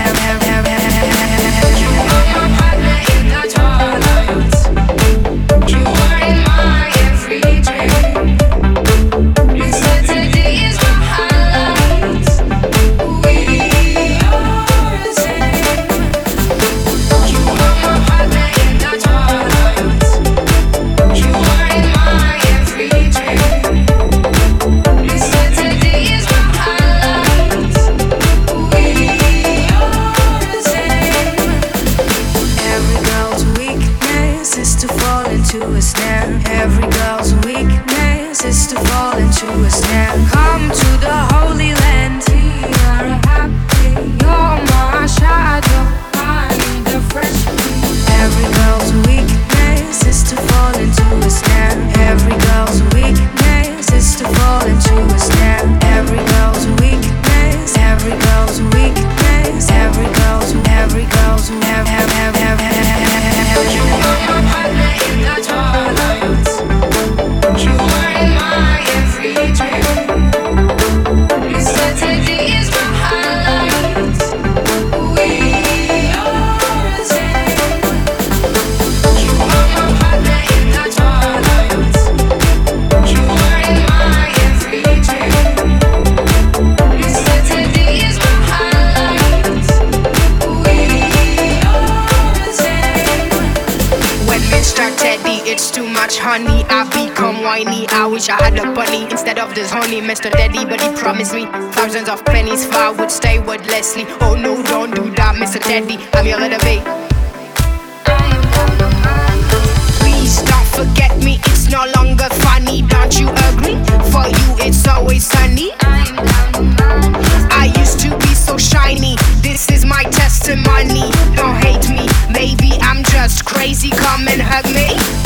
honey, I become whiny. I wish I had a bunny instead of this honey. Mr. Daddy, but he promised me thousands of pennies if I would stay with Leslie. Oh no, don't do that, Mr. Daddy, I'm your little babe. Please don't forget me, it's no longer funny, don't you agree? For you it's always sunny. I used to be so shiny, this is my testimony. Don't hate me, maybe I'm just crazy, come and hug me.